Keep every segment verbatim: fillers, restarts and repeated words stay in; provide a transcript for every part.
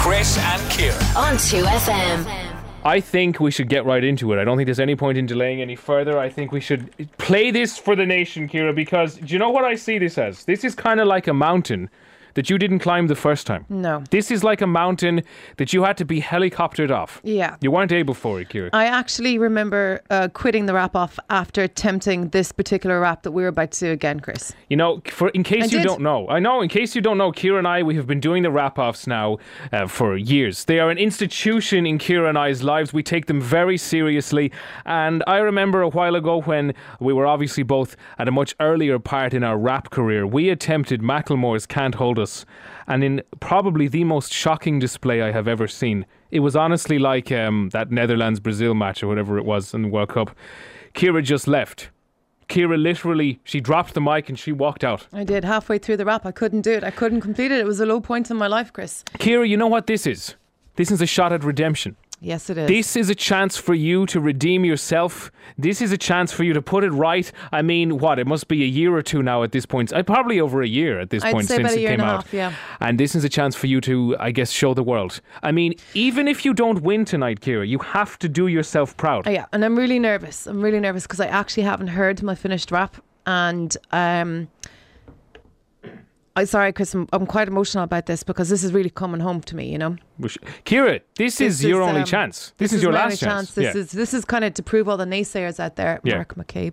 Chris and Ciara on two F M. I think we should get right into it. I don't think there's any point in delaying any further. I think we should play this for the nation, Ciara, because do you know what I see this as? This is kind of like a mountain that you didn't climb the first time. No. This is like a mountain that you had to be helicoptered off. Yeah. You weren't able for it, Ciara. I actually remember uh, quitting the rap off after attempting this particular rap that we were about to do again, Chris. You know, for in case I you did. don't know, I know, in case you don't know, Ciara and I, we have been doing the rap-offs now uh, for years. They are an institution in Ciara and I's lives. We take them very seriously. And I remember a while ago when we were obviously both at a much earlier part in our rap career, we attempted Macklemore's Can't Hold Us. And in probably the most shocking display I have ever seen. It was honestly like um, that Netherlands-Brazil match or whatever it was in the World Cup. Ciara just left. Ciara literally, she dropped the mic and she walked out. I did. Halfway through the rap, I couldn't do it. I couldn't complete it. It was a low point in my life, Chris. Ciara, you know what this is? This is a shot at redemption. Yes, it is. This is a chance for you to redeem yourself. This is a chance for you to put it right. I mean, what? It must be a year or two now at this point. Uh, probably over a year at this I'd point say since about a it year came and a out. half, yeah. And this is a chance for you to, I guess, show the world. I mean, even if you don't win tonight, Ciara, you have to do yourself proud. Oh, yeah, and I'm really nervous. I'm really nervous because I actually haven't heard my finished rap. And um, I'm sorry, Chris, I'm, I'm quite emotional about this because this is really coming home to me, you know. Ciara, this, This is your is, only um, chance. This, This is your my last only chance. This Yeah. is this is kind of to prove all the naysayers out there, Yeah. Mark McCabe,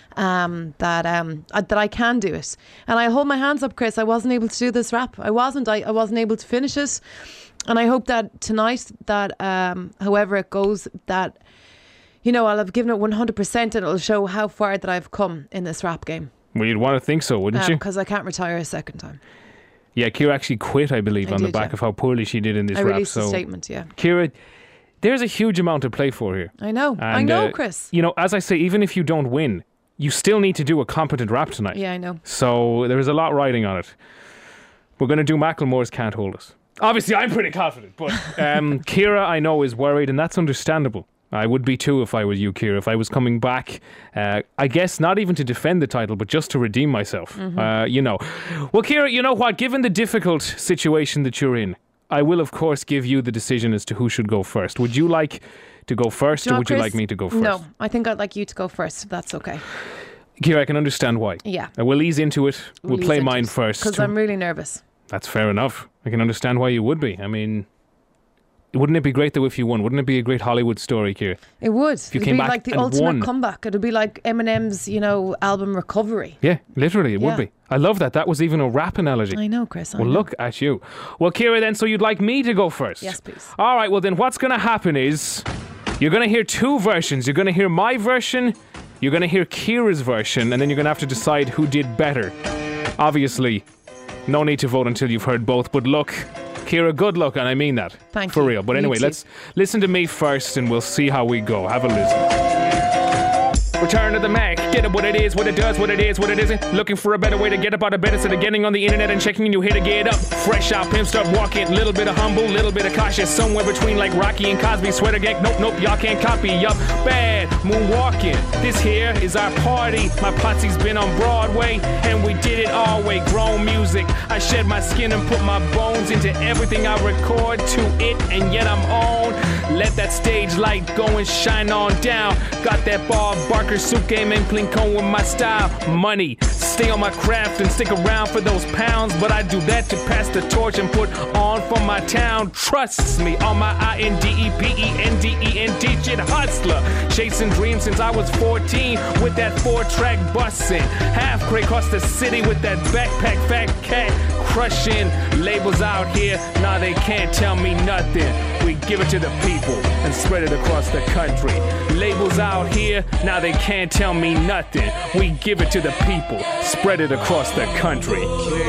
um, that um uh, that I can do it. And I hold my hands up, Chris. I wasn't able to do this rap. I wasn't. I, I wasn't able to finish it. And I hope that tonight, that um, however it goes, that you know I'll have given it one hundred percent, and it'll show how far that I've come in this rap game. Well, you'd want to think so, wouldn't you? Because I can't retire a second time. Yeah, Ciara actually quit, I believe, I on the did, back yeah. of how poorly she did in this I rap. released So, a statement. Yeah, Ciara, there's a huge amount to play for here. I know. I And, know, uh, Chris. You know, as I say, even if you don't win, you still need to do a competent rap tonight. Yeah, I know. So there's a lot riding on it. We're going to do Macklemore's Can't Hold Us. Obviously, I'm pretty confident, but um, Ciara, I know, is worried, and that's understandable. I would be too if I was you, Ciara. If I was coming back, uh, I guess not even to defend the title, but just to redeem myself. Mm-hmm. Uh, you know. Well, Ciara, you know what? Given the difficult situation that you're in, I will, of course, give you the decision as to who should go first. Would you like to go first, Do you or know would what, you Chris? like me to go first? No, I think I'd like you to go first, if that's okay. Ciara, I can understand why. Yeah. Uh, we'll ease into it. We'll, We'll play ease into mine it, first. Because I'm really nervous. That's fair enough. I can understand why you would be. I mean, wouldn't it be great though if you won? Wouldn't it be a great Hollywood story, Ciara? It would. you It'd came be back like the and ultimate won. comeback. It'd be like Eminem's, you know, album Recovery. Yeah, literally, it Yeah. would be. I love that. That was even a rap analogy. I know, Chris. I Well, know. look at you. Well, Ciara, then, so you'd like me to go first? Yes, please. All right, well, then what's going to happen is you're going to hear two versions. You're going to hear my version, you're going to hear Ciara's version, and then you're going to have to decide who did better. Obviously, no need to vote until you've heard both, but look, Ciara, good luck, and I mean that. Thank For you. real. But You anyway, too. let's listen to me first, and we'll see how we go. Have a listen. Return to the Mac. Get it what it is, what it does, what it is, what it isn't. Looking for a better way to get up out of bed instead of getting on the internet and checking and you here to get up. Fresh out, pimp, start walking. Little bit of humble, little bit of cautious. Somewhere between like Rocky and Cosby. Sweater gang, nope, nope, y'all can't copy. Yup, bad, moonwalking. This here is our party. My posse's been on Broadway and we did it all way. Grown music. I shed my skin and put my bones into everything I record to it, and yet I'm on. Let that stage light go and shine on down. Got that Bob Barker suit game and clean cone with my style. Money, stay on my craft and stick around for those pounds. But I do that to pass the torch and put on for my town. Trust me, on my I N D E P E N D E N D shit hustler. Chasing dreams since I was fourteen with that four-track bussin'. Half crate across the city with that backpack fat cat. Crushing labels out here, nah, they can't tell me nothing. We give it to the people and spread it across the country. Labels out here, now they can't tell me nothing. We give it to the people, spread it across the country.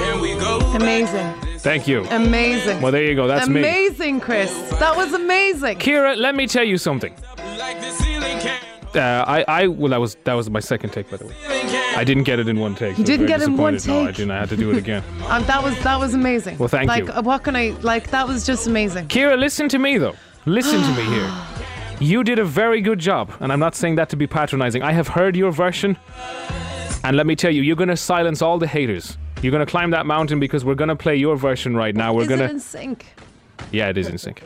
Amazing. Thank you. Amazing. Well, there you go. That's me. Amazing, Chris. That was amazing. Ciara, let me tell you something. Uh, I, I, well, that was that was my second take, by the way. I didn't get it in one take. You so I'm didn't very get it in one disappointed. No, I take? didn't. I had to do it again. Um, that was that was amazing. Well, thank like, you. Like, what can I like? That was just amazing. Ciara, listen to me though. Listen to me here. You did a very good job, and I'm not saying that to be patronizing. I have heard your version, and let me tell you, you're going to silence all the haters. You're going to climb that mountain because we're going to play your version right now. We're Is going it to. in sync? Yeah, it is in sync.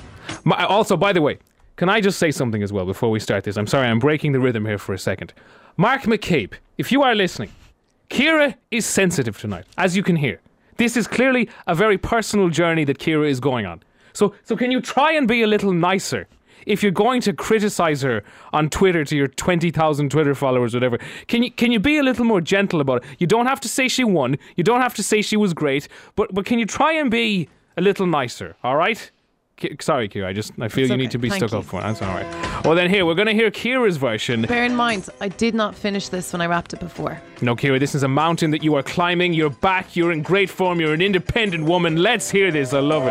My, also, by the way, can I just say something as well before we start this? I'm sorry, I'm breaking the rhythm here for a second. Mark McCabe, if you are listening, Ciara is sensitive tonight, as you can hear. This is clearly a very personal journey that Ciara is going on. So, so can you try and be a little nicer? If you're going to criticize her on Twitter to your twenty thousand Twitter followers, whatever, can you can you be a little more gentle about it? You don't have to say she won. You don't have to say she was great. But but can you try and be a little nicer, all right? Ki- Sorry, Ciara, I just I feel It's you okay. need to be Thank stuck you. up for it. That's all right. Well, then here, we're going to hear Ciara's version. Bear in mind, I did not finish this when I wrapped it before. No, Ciara, this is a mountain that you are climbing. You're back. You're in great form. You're an independent woman. Let's hear this. I love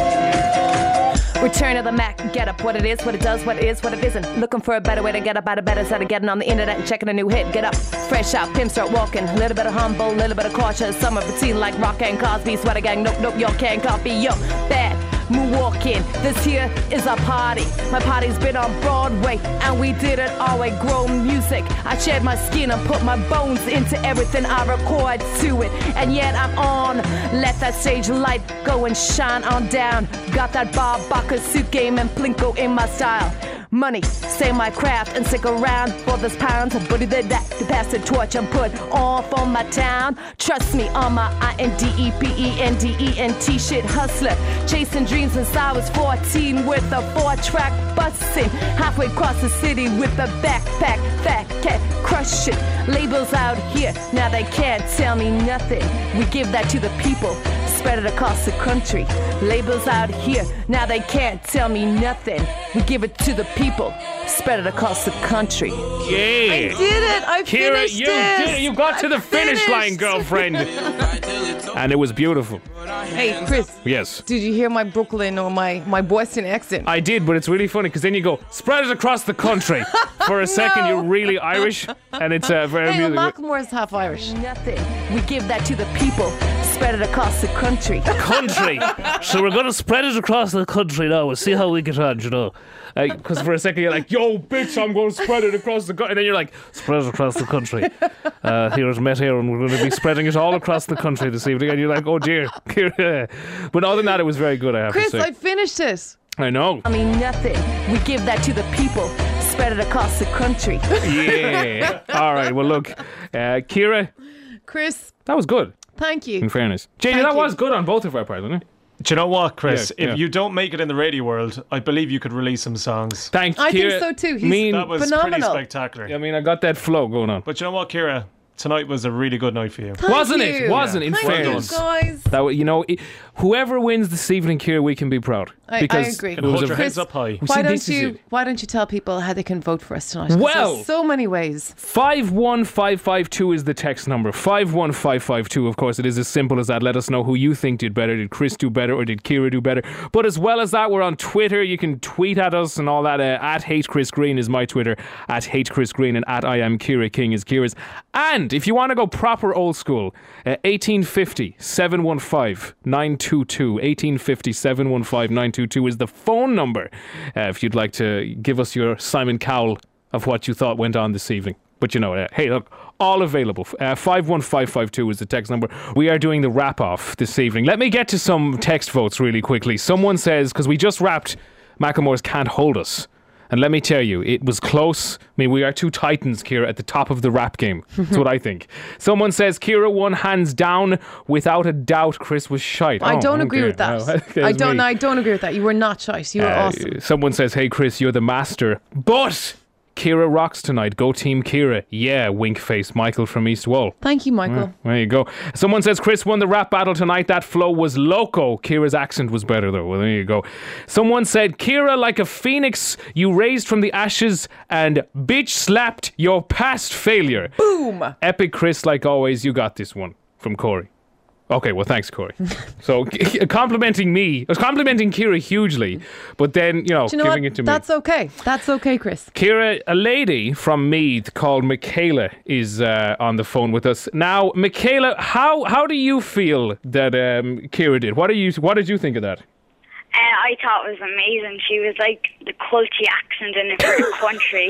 it. Return of the Mac, get up, what it is, what it does, what it is, what it isn't. Looking for a better way to get up out of bed instead of getting on the internet and checking a new hit. Get up, fresh out, pimp start walking. A little bit of humble, little bit of cautious. Summer routine like Rock and Cosby, Sweater Gang, nope, nope, yo can't copy, yo, bad. Moonwalking, this here is our party. My party's been on Broadway, and we did it all way. Grown music, I shed my skin and put my bones into everything I record to it. And yet I'm on, let that stage light go and shine on down. Got that Bob Barker suit game and Plinko in my style. Money, say my craft and stick around for this pound. Buddy the that to pass the torch and put on for my town. Trust me on my I N D E P E N D E N T shit hustler. Chasing dreams since I was fourteen with a four-track busting. Halfway across the city with a backpack, fat cat crush it. Labels out here, now they can't tell me nothing. We give that to the people, spread it across the country. Labels out here, now they can't tell me nothing. We give it to the people, spread it across the country. Yeah. I did it. I Ciara, finished you this. did it. You got to I the finish finished. line, girlfriend. And it was beautiful. Hey, Chris. Yes. Did you hear my Brooklyn or my, my Boston accent? I did, but it's really funny because then you go, spread it across the country. For a second, No. you're really Irish, and it's uh, very Hey, well, musical. Macklemore's half Irish. Nothing. We give that to the people, spread it across the country. Country. So we're going to spread it across the country now and see how we get on, you know. Because for a second you're like, yo, bitch, I'm going to spread it across the country. And then you're like, spread it across the country. Uh, here's Met here, and we're going to be spreading it all across the country this evening. And you're like, oh, dear. But other than that, it was very good, I have Chris, to say. I finished it. I know. I mean, nothing. We give that to the people, spread it across the country. Yeah. All right, well, look, uh, Ciara, Chris, that was good, thank you. in fairness. J J, Thank that you. was good on both of our parts, wasn't it? Do you know what, Chris? Yeah, if yeah. you don't make it in the radio world, I believe you could release some songs. Thanks, I think Ciara. so too. He's Mean, That was phenomenal. pretty spectacular. I mean, I got that flow going on. But you know what, Ciara? Tonight was a really good night for you. Thank Wasn't you. it? Wasn't in Thank fairness. you, guys. That w- you know, it, whoever wins this evening, Ciara, we can be proud. I- I because agree. It And was hold a your very- heads up high. Why See, don't this is you? it. Why don't you tell people how they can vote for us tonight? 'Cause Well- there's so many ways. five one five five two is the text number. five one five five two, of course, it is as simple as that. Let us know who you think did better. Did Chris do better or did Ciara do better? But as well as that, we're on Twitter. You can tweet at us and all that. Uh, at Hate Chris Green is my Twitter. At Hate Chris Green and at I am Ciara King is Ciara's. And if you want to go proper old school, uh, eighteen fifty, seven one five, nine two two. eighteen fifty, seven one five, nine two two is the phone number uh, if you'd like to give us your Simon Cowell of what you thought went on this evening. But you know, uh, hey, look, all available. Uh, five one five five two is the text number. We are doing the wrap-off this evening. Let me get to some text votes really quickly. Someone says, because we just wrapped Macklemore's Can't Hold Us. And let me tell you, it was close. I mean, we are two titans, Ciara, at the top of the rap game. That's what I think. Someone says, Ciara won hands down. Without a doubt, Chris was shite. I Oh, don't agree okay. with that. Well, okay, I it's don't. me. I don't agree with that. You were not choice. You were Uh, awesome. Someone says, hey, Chris, you're the master. But Ciara rocks tonight. Go Team Ciara. Yeah, wink face. Michael from East Wall. Thank you, Michael. There you go. Someone says Chris won the rap battle tonight. That flow was loco. Ciara's accent was better though. Well, there you go. Someone said Ciara, like a phoenix, you raised from the ashes and bitch slapped your past failure. Boom. Epic Chris, like always. You got this one from Corey. Okay, well, thanks, Corey. So, complimenting me, I was complimenting Ciara hugely, but then, you know, Do you know giving what? it to me. That's okay. That's okay, Chris. Ciara, a lady from Meath called Michaela is uh, on the phone with us now. Michaela, how how do you feel that um, Ciara did? What do you what did you think of that? Uh, I thought it was amazing. She was like the culty accent in it for the country.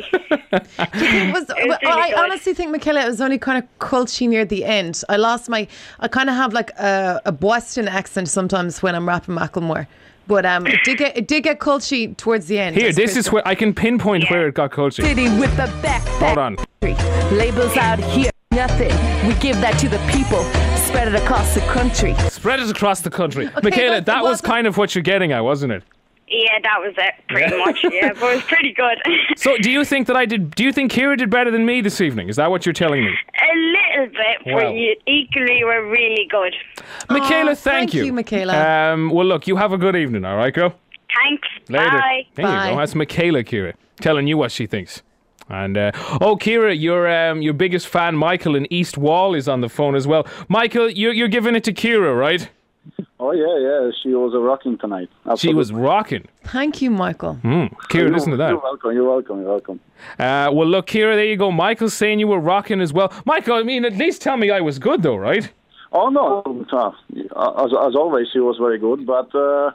It was, It was I really good. honestly think, Michaela, it was only kind of culty near the end. I lost my. I kind of have like a, a Boston accent sometimes when I'm rapping Macklemore. But um, it did get it did get culty towards the end. Here, as this Chris is where I can pinpoint Yeah. where it got culty. City with the backpack. Hold on. Labels out here, nothing. We give that to the people. Spread it across the country. Spread it across the country. Michaela, but that it was wasn't- kind of what you're getting at, wasn't it? Yeah, that was it, pretty much. Yeah, but it was pretty good. So, do you think that I did? Do you think Kira did better than me this evening? Is that what you're telling me? A little bit, Wow. but you equally were really good. Michaela, Aw, thank, thank you, Michaela. Um, well, look, you have a good evening, all right, girl? Thanks. Later. Bye. There you Bye. go. That's Michaela, Kira, telling you what she thinks. And uh, oh, Kira, your um, your biggest fan, Michael in East Wall, is on the phone as well. Michael, you're you're giving it to Kira, right? Oh, yeah, yeah. She was a rocking tonight. She was rocking. Thank you, Michael. Mm. Kira, listen to that. You're welcome, you're welcome, you're welcome. Uh, well, look, Kira, there you go. Michael's saying you were rocking as well. Michael, I mean, at least tell me I was good, though, right? Oh, no, uh, as, as always, she was very good. But uh,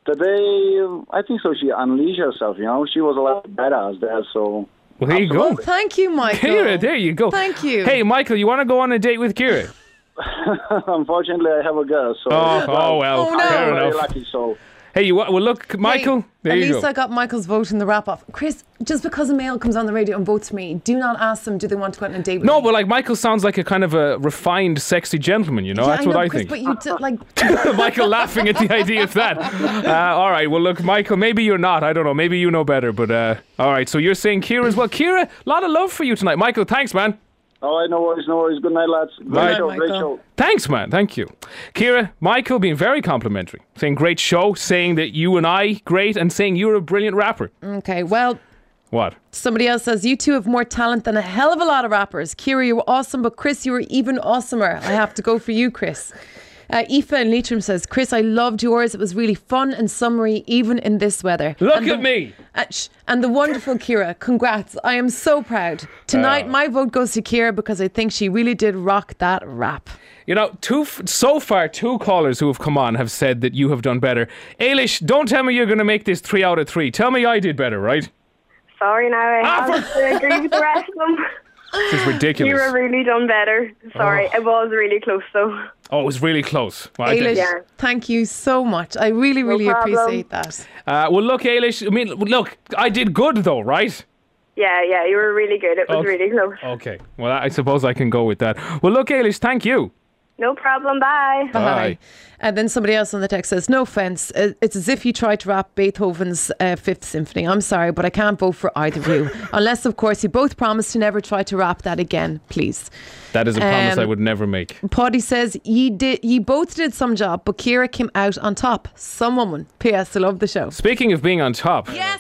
today, I think so she unleashed herself, you know. She was a lot badass there, so... Well, there you go. Thank you, Michael. Kira, there you go. Thank you. Hey, Michael, you want to go on a date with Kira? Unfortunately, I have a girl, so... Oh, oh well, Oh, no. fair I'm very enough. lucky, so... Hey, you wa- well, look, Michael, Hey, there at you least go. I got Michael's vote in the wrap up. Chris, just because a male comes on the radio and votes for me, do not ask them, do they want to go out on a date with No, me? but like Michael sounds like a kind of a refined, sexy gentleman. You know, Yeah, that's I what know, I Chris, think. But you d- like, Michael laughing at the idea of that. Uh, all right, well, look, Michael, maybe you're not. I don't know. Maybe you know better. But uh, all right, so you're saying Kira as well. Kira, a lot of love for you tonight. Michael, thanks, man. All right, no worries, no worries. Good night, lads. Great Night, show, great Michael. show. Thanks, man. Thank you. Kira, Michael being very complimentary, saying great show, saying that you and I, great, and saying you're a brilliant rapper. okay, well, What? somebody else says, you two have more talent than a hell of a lot of rappers. Kira, you were awesome, but Chris, you were even awesomer. I have to go for you, Chris. Uh, Aoife in Leitrim says, Chris, I loved yours. It was really fun and summery, even in this weather. Look and at the, me. Uh, sh- and the wonderful Kira. Congrats. I am so proud. Tonight, Oh. my vote goes to Kira because I think she really did rock that rap. You know, two f- so far, two callers who have come on have said that you have done better. Ailish, don't tell me you're going to make this three out of three. Tell me I did better, right? Sorry now, I Ah, have to agree with the rest of them. This is ridiculous. You were really done better. Sorry, it was really close though. Oh, it was really close. Well, I Ailish, did- Yeah. thank you so much. I really, really problem. appreciate that. Uh, well, look, Ailish, I mean, look, I did good though, right? Yeah, yeah, you were really good. It was Okay. really close. Okay. Well, I suppose I can go with that. Well, look, Ailish, thank you. No problem, bye. Bye. And then somebody else on the text says, no offence, uh, it's as if you tried to rap Beethoven's uh, Fifth Symphony. I'm sorry, but I can't vote for either of you. Unless, of course, you both promise to never try to rap that again, please. That is a promise Um, I would never make. Poddy says, ye, did, ye both did some job, but Kira came out on top. Some woman. P S. I love the show. Speaking of being on top, Yes!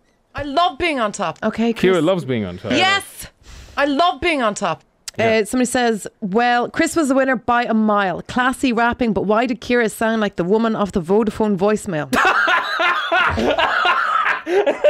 I love being on top. Okay, Chris. Kira loves being on top. Yes! I love being on top. Uh, somebody says, well, Chris was the winner by a mile. Classy rapping, but why did Kira sound like the woman off the Vodafone voicemail? I,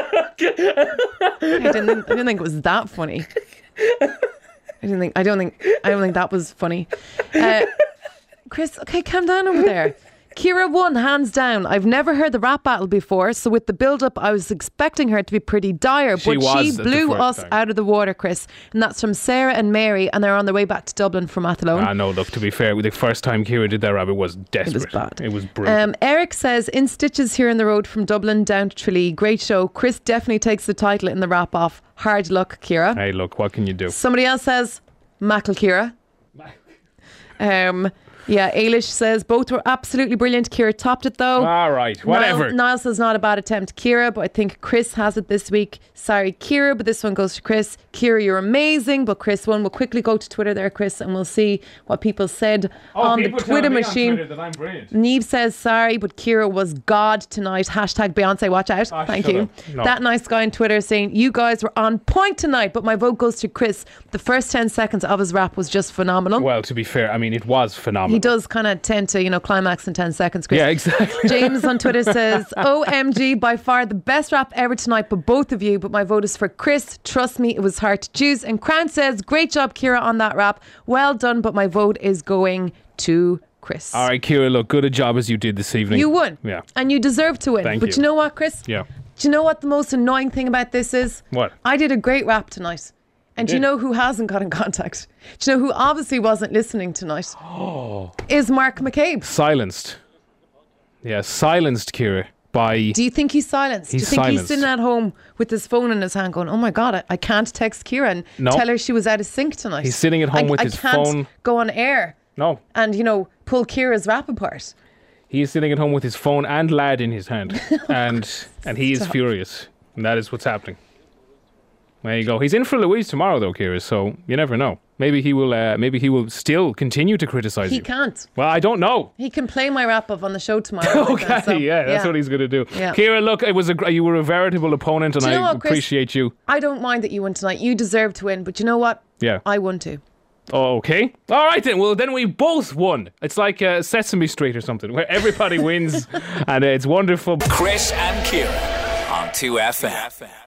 didn't think, I didn't think it was that funny. I didn't think. I don't think. I don't think that was funny. Uh, Chris, okay, calm down over there. Kira won, hands down. I've never heard the rap battle before, so with the build-up, I was expecting her to be pretty dire, She but was she at the blew first us time. out of the water, Chris. And that's from Sarah and Mary, and they're on their way back to Dublin from Athlone. Ah, no, look, to be fair, the first time Kira did that rap, it was desperate. bad. It was brutal. Um, Eric says, in stitches here in the road from Dublin down to Tralee. Great show. Chris definitely takes the title in the wrap off. Hard luck, Kira. Hey, look, what can you do? Somebody else says, Mackle Kira. Um, yeah, Ailish says, both were absolutely brilliant. Kira topped it though. All right, whatever. Niall, Niall says, not a bad attempt, Kira, but I think Chris has it this week. Sorry, Kira, but this one goes to Chris. Kira, you're amazing, but Chris won. We'll quickly go to Twitter there, Chris, and we'll see what people said Oh, on the Twitter machine. that I'm brilliant. Neve says, sorry, but Kira was God tonight. Hashtag Beyonce, watch out. Ah, Thank shut you. up. No. That nice guy on Twitter saying, you guys were on point tonight, but my vote goes to Chris. The first ten seconds of his rap was just phenomenal. Well, to be fair, I mean, it was phenomenal. He does kind of tend to, you know, climax in ten seconds, Chris. Yeah, exactly. James on Twitter says, O M G, by far the best rap ever tonight, but both of you, but my vote is for Chris. Trust me, it was hard to choose. And Crown says, great job, Kira, on that rap. Well done, but my vote is going to Chris. All right, Kira, look, good a job as you did this evening. You won. Yeah. And you deserve to win. Thank but you. you know what, Chris? Yeah. Do you know what the most annoying thing about this is? What? I did a great rap tonight. And do you did? know who hasn't got in contact? Do you know who obviously wasn't listening tonight? Oh. Is Mark McCabe. Silenced. Yeah, silenced, Kira. by... Do you think he's silenced? He's Do you think silenced. he's sitting at home with his phone in his hand going, oh my God, I, I can't text Ciara and No. tell her she was out of sync tonight. He's sitting at home I, with I his can't phone. go on air No. and, you know, pull Ciara's rap apart. He is sitting at home with his phone and lad in his hand. and and he is Stop. furious. And that is what's happening. There you go. He's in for Louise tomorrow, though, Ciara, so you never know. Maybe he will uh, Maybe he will still continue to criticise He you. can't. Well, I don't know. He can play my rap up on the show tomorrow. Okay, so, yeah, that's what he's going to do. Yeah. Ciara, look, it was a, gr- you were a veritable opponent, and Do you know I what, Chris? appreciate you. I don't mind that you won tonight. You deserve to win, but you know what? Yeah. I won too. Oh, okay. All right, then. Well, then we both won. It's like uh, Sesame Street or something, where everybody wins, and uh, it's wonderful. Chris and Ciara on two F M.